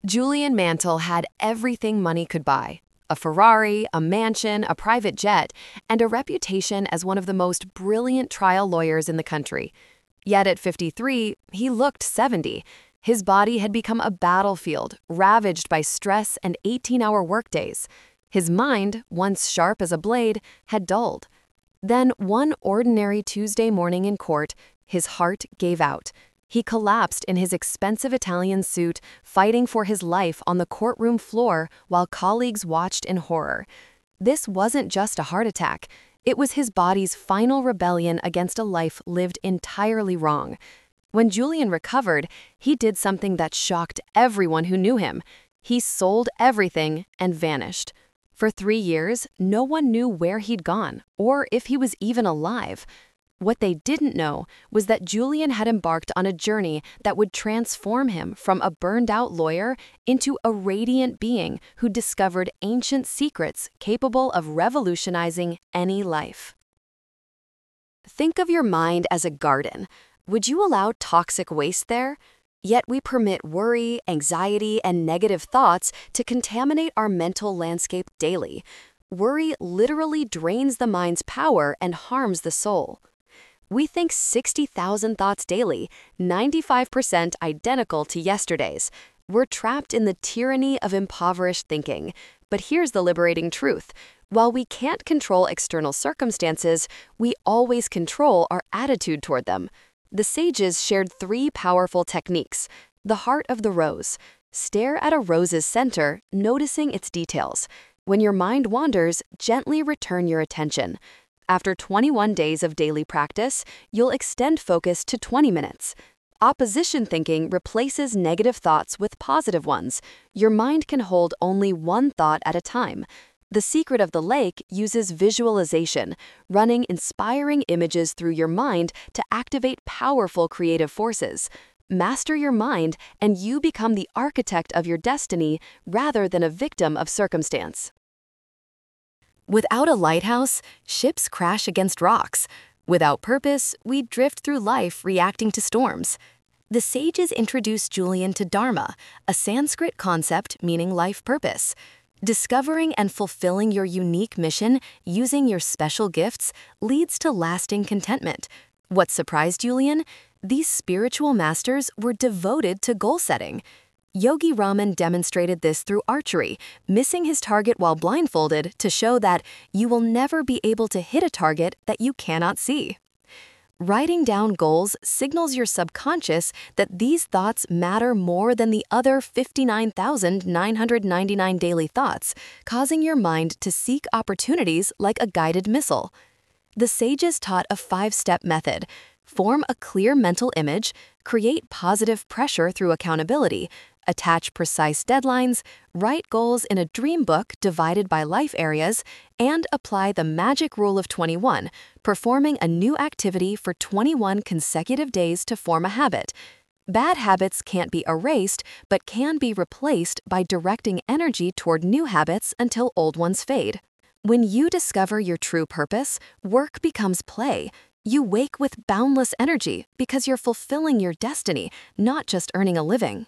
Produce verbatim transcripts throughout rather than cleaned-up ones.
Julian Mantle had everything money could buy: a Ferrari, a mansion, a private jet, and a reputation as one of the most brilliant trial lawyers in the country. Yet at fifty-three, he looked seventy. His body had become a battlefield, ravaged by stress and eighteen-hour workdays. His mind, once sharp as a blade, had dulled. Then, one ordinary Tuesday morning in court, his heart gave out. He collapsed in his expensive Italian suit, fighting for his life on the courtroom floor while colleagues watched in horror. This wasn't just a heart attack. It was his body's final rebellion against a life lived entirely wrong. When Julian recovered, he did something that shocked everyone who knew him. He sold everything and vanished. For three years, no one knew where he'd gone or if he was even alive. What they didn't know was that Julian had embarked on a journey that would transform him from a burned-out lawyer into a radiant being who discovered ancient secrets capable of revolutionizing any life. Think of your mind as a garden. Would you allow toxic waste there? Yet we permit worry, anxiety, and negative thoughts to contaminate our mental landscape daily. Worry literally drains the mind's power and harms the soul. We think sixty thousand thoughts daily, ninety-five percent identical to yesterday's. We're trapped in the tyranny of impoverished thinking. But here's the liberating truth. While we can't control external circumstances, we always control our attitude toward them. The sages shared three powerful techniques. The heart of the rose. Stare at a rose's center, noticing its details. When your mind wanders, gently return your attention. After twenty-one days of daily practice, you'll extend focus to twenty minutes. Opposition thinking replaces negative thoughts with positive ones. Your mind can hold only one thought at a time. The secret of the lake uses visualization, running inspiring images through your mind to activate powerful creative forces. Master your mind, and you become the architect of your destiny rather than a victim of circumstance. Without a lighthouse, ships crash against rocks. Without purpose, we drift through life reacting to storms. The sages introduced Julian to Dharma, a Sanskrit concept meaning life purpose. Discovering and fulfilling your unique mission using your special gifts leads to lasting contentment. What surprised Julian? These spiritual masters were devoted to goal setting. Yogi Raman demonstrated this through archery, missing his target while blindfolded to show that you will never be able to hit a target that you cannot see. Writing down goals signals your subconscious that these thoughts matter more than the other fifty-nine thousand nine hundred ninety-nine daily thoughts, causing your mind to seek opportunities like a guided missile. The sages taught a five-step method. Form a clear mental image, create positive pressure through accountability, attach precise deadlines, write goals in a dream book divided by life areas, and apply the magic rule of twenty-one, performing a new activity for twenty-one consecutive days to form a habit. Bad habits can't be erased, but can be replaced by directing energy toward new habits until old ones fade. When you discover your true purpose, work becomes play. You wake with boundless energy because you're fulfilling your destiny, not just earning a living.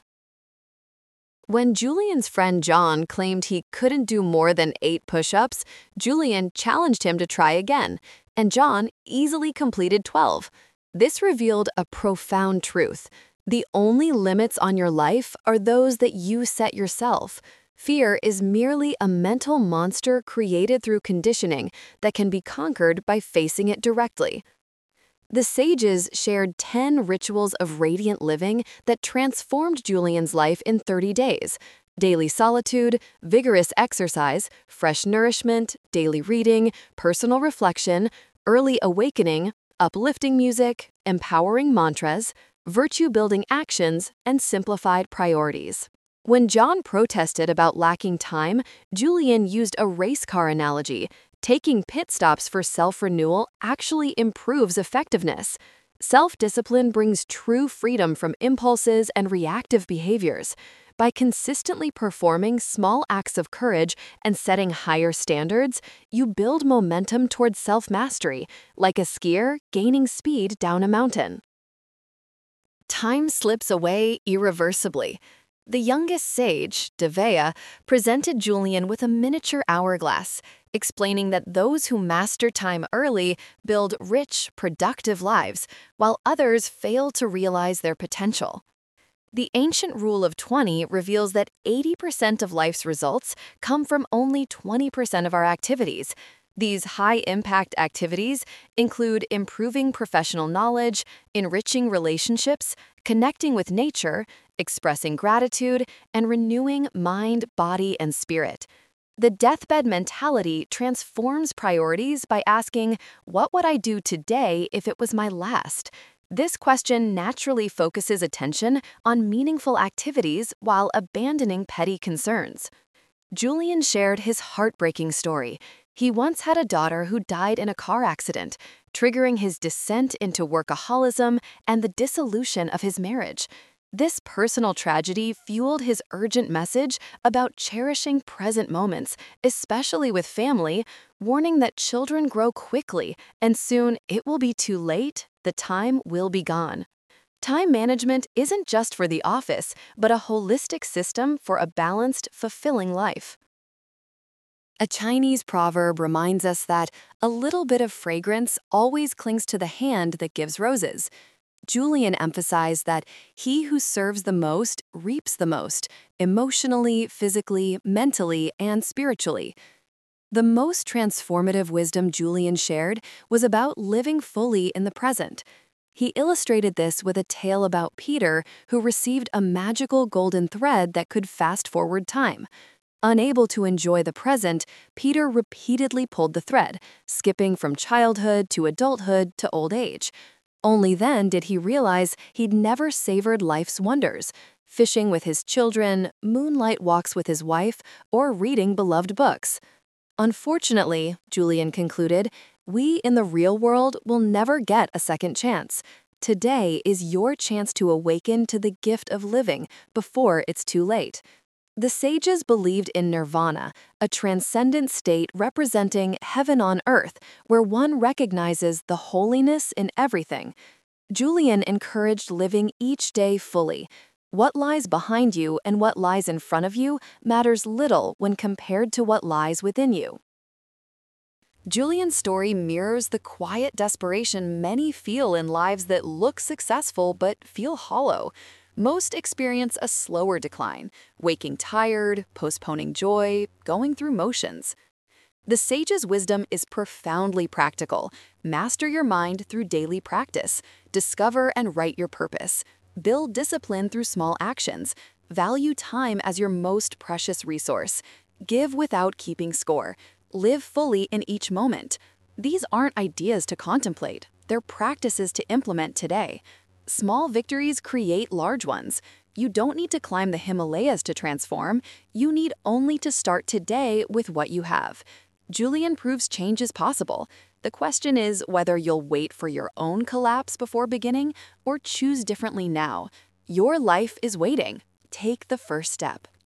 When Julian's friend John claimed he couldn't do more than eight push-ups, Julian challenged him to try again, and John easily completed twelve. This revealed a profound truth. The only limits on your life are those that you set yourself. Fear is merely a mental monster created through conditioning that can be conquered by facing it directly. The sages shared ten rituals of radiant living that transformed Julian's life in thirty days. Daily solitude, vigorous exercise, fresh nourishment, daily reading, personal reflection, early awakening, uplifting music, empowering mantras, virtue-building actions, and simplified priorities. When John protested about lacking time, Julian used a race car analogy. Taking pit stops for self-renewal actually improves effectiveness. Self-discipline brings true freedom from impulses and reactive behaviors. By consistently performing small acts of courage and setting higher standards, you build momentum towards self-mastery, like a skier gaining speed down a mountain. Time slips away irreversibly. The youngest sage, Devea, presented Julian with a miniature hourglass, explaining that those who master time early build rich, productive lives, while others fail to realize their potential. The ancient rule of twenty reveals that eighty percent of life's results come from only twenty percent of our activities. These high-impact activities include improving professional knowledge, enriching relationships, connecting with nature, expressing gratitude, and renewing mind, body, and spirit. The deathbed mentality transforms priorities by asking, "What would I do today if it was my last?" This question naturally focuses attention on meaningful activities while abandoning petty concerns. Julian shared his heartbreaking story. He once had a daughter who died in a car accident, triggering his descent into workaholism and the dissolution of his marriage. This personal tragedy fueled his urgent message about cherishing present moments, especially with family, warning that children grow quickly and soon it will be too late, the time will be gone. Time management isn't just for the office, but a holistic system for a balanced, fulfilling life. A Chinese proverb reminds us that a little bit of fragrance always clings to the hand that gives roses. Julian emphasized that he who serves the most reaps the most, emotionally, physically, mentally, and spiritually. The most transformative wisdom Julian shared was about living fully in the present. He illustrated this with a tale about Peter, who received a magical golden thread that could fast-forward time. Unable to enjoy the present, Peter repeatedly pulled the thread, skipping from childhood to adulthood to old age. Only then did he realize he'd never savored life's wonders, fishing with his children, moonlight walks with his wife, or reading beloved books. Unfortunately, Julian concluded, we in the real world will never get a second chance. Today is your chance to awaken to the gift of living before it's too late. The sages believed in nirvana, a transcendent state representing heaven on earth, where one recognizes the holiness in everything. Julian encouraged living each day fully. What lies behind you and what lies in front of you matters little when compared to what lies within you. Julian's story mirrors the quiet desperation many feel in lives that look successful but feel hollow. Most experience a slower decline, waking tired, postponing joy, going through motions. The sage's wisdom is profoundly practical. Master your mind through daily practice. Discover and write your purpose. Build discipline through small actions. Value time as your most precious resource. Give without keeping score. Live fully in each moment. These aren't ideas to contemplate. They're practices to implement today. Small victories create large ones. You don't need to climb the Himalayas to transform. You need only to start today with what you have. Julian proves change is possible. The question is whether you'll wait for your own collapse before beginning or choose differently now. Your life is waiting. Take the first step.